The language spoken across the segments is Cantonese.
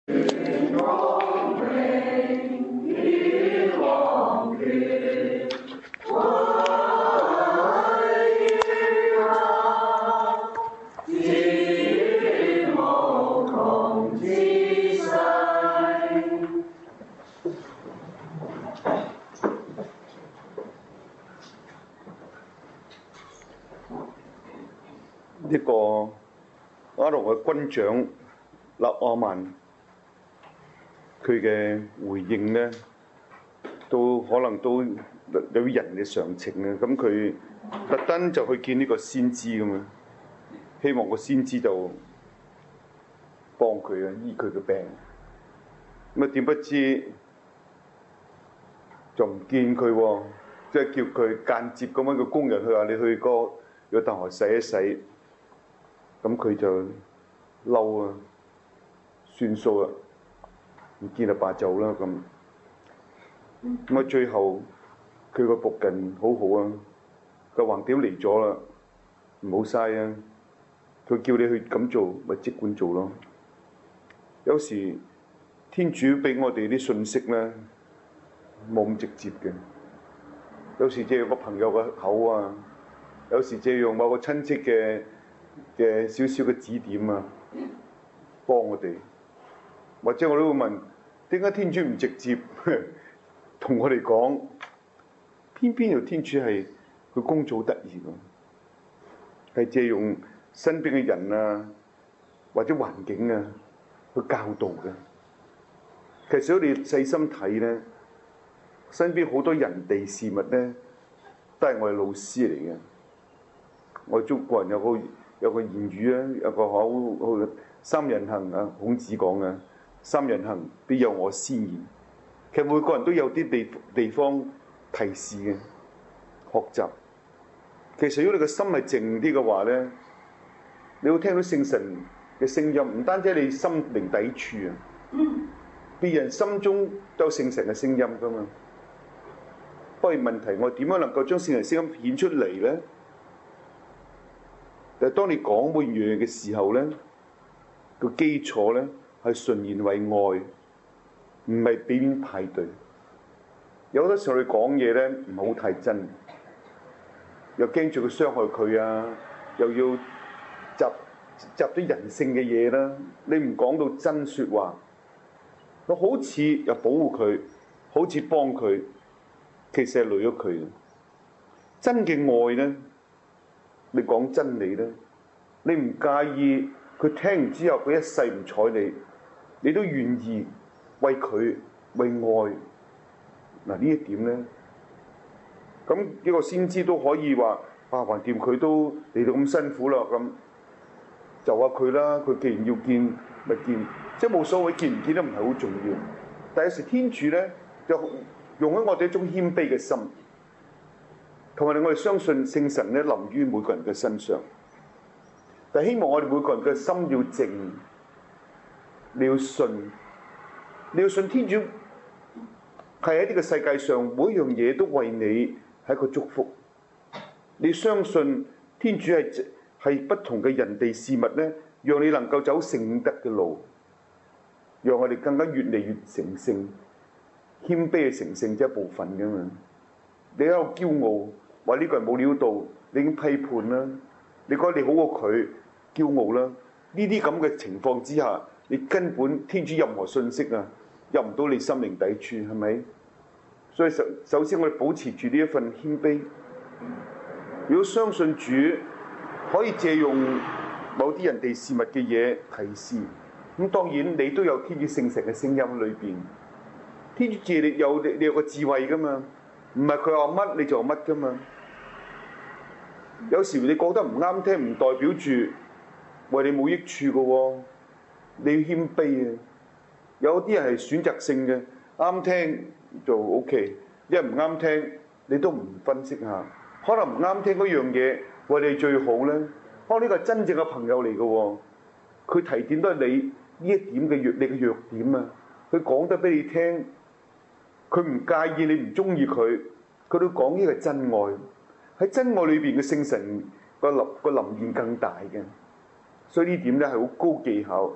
呢個亞蘭嘅軍長納亞曼，佢嘅回應呢，都可能都有人嘅常情啊。咁佢特登就去見呢個先知咁啊，希望個先知就幫佢啊，醫佢嘅病。咁啊，點不知就唔見佢喎，即係叫佢間接咁樣個工人去話你去個大河洗一洗。咁佢就嬲啊，算數啦，唔見就罷走啦咁。咁啊，最後佢個僕人好好啊，個橫掂嚟咗啦，唔好嘥啊！佢叫你去咁做，咪即管做咯。有時天主俾我哋啲信息咧，冇咁直接嘅。有時借個朋友嘅口啊，有時借用某個親戚嘅少少嘅指點啊，幫我哋。或者我都會問，點解天主唔直接同我哋講？偏偏又天主係佢工作得意㗎，係借用身邊嘅人啊，或者環境啊去教導嘅。其實我哋細心睇咧，身邊好多人地事物咧，都係我哋老師嚟嘅。我哋中國人有個言語啊，有個好三人行啊，孔子講嘅三人行必有我師焉。其實每個人都有啲地方提示嘅學習。其實如果你個心係靜啲嘅話咧，你會聽到聖神嘅聲音，唔單止你心靈抵觸啊，別人心中都有聖神嘅聲音噶嘛。不過問題，我點樣能夠將聖神聲音顯出嚟咧？但係當你講每樣嘢嘅時候咧，個基礎咧係純然為愛，唔係表面派對。有好多時候你講嘢咧唔好太真，又驚住佢傷害佢啊，又要集啲人性嘅嘢啦。你唔講到真説話，我好似又保護佢，好似幫佢，其實係累咗佢嘅。真嘅愛咧，你講真理咧，你唔介意佢聽完之後佢一世唔睬你，你都願意為佢為愛。嗱呢一點咧，咁呢個先知都可以話橫掂佢都嚟到咁辛苦啦，咁就話佢啦。佢既然要見咪見，即係冇所謂見唔見得唔係好重要。但有時天主咧就用喺我哋一種謙卑嘅心，同埋我哋相信聖神咧臨於每個人嘅身上。但希望我哋每個人嘅心要靜，你要信天主係喺呢個世界上每一樣嘢都為你係一個祝福。你相信天主係不同嘅人地事物咧，讓你能夠走聖德嘅路，讓我哋更加越嚟越成聖。謙卑嘅成聖即係一部分㗎嘛。你喺度驕傲，話呢個人冇料到，你已經批判啦。你覺得你好過佢，驕傲啦。呢啲咁嘅情況之下，你根本天主任何信息啊入唔到你心靈底處，係咪？所以首先我哋保持住呢一份謙卑。如果相信主可以借用某啲人哋事物嘅嘢提示，咁當然你都有天主聖神嘅聲音裏邊。天主智力你有個智慧噶嘛，唔係佢話乜你就乜噶嘛。有時你覺得唔啱聽，唔代表住為你冇益處噶喎。你要謙卑啊！有啲人係選擇性嘅，啱聽就 OK， 因為唔啱聽你都唔分析下，可能唔啱聽嗰樣嘢為你最好咧。可能呢個係真正嘅朋友嚟嘅喎，佢提點都係你呢一點嘅你嘅弱點啊，佢講得俾你聽，佢唔介意你唔中意佢，佢都講呢個係真愛。喺真愛裏邊嘅聖神個臨現更大嘅，所以呢點咧係好高技巧。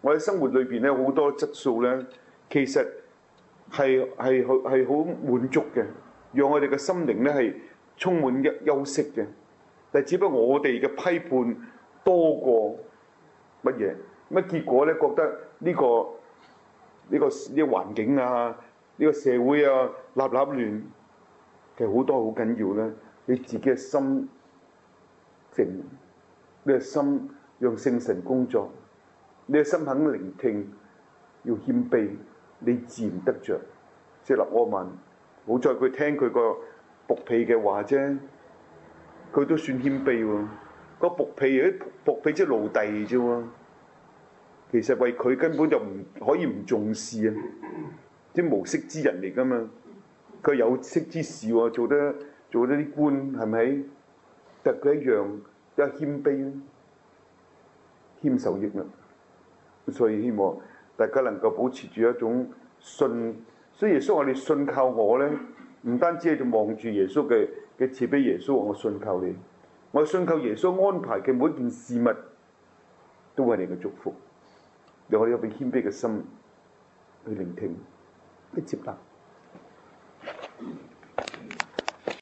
我喺生活裏邊咧好多質素咧，其實係好滿足嘅，讓我哋嘅心靈咧係充滿休息嘅。但係只不過我哋嘅批判多過乜嘢，乜結果咧覺得呢個環境啊，呢個社會啊立亂，其實好多好緊要咧。你自己嘅心靜，你嘅心讓聖神工作，你嘅心肯聆聽，要謙卑，你自然得着。即係立柯曼，好在佢聽佢個僕婢嘅話啫，佢都算謙卑喎。個僕婢即係奴隸啫喎，其實為佢根本就唔可以唔重視啊！即係無識之人嚟噶嘛，佢有識之士喎，做得啲官係咪？但佢一樣都係謙卑啦，謙受益啦。所以希望大家能夠保持住一種信。所以耶穌話：你信靠我咧，唔單止係就望住耶穌嘅慈悲。耶穌話：我信靠你，我信靠耶穌安排嘅每一件事物都係你嘅祝福。讓我哋有份謙卑嘅心去聆聽，去接納。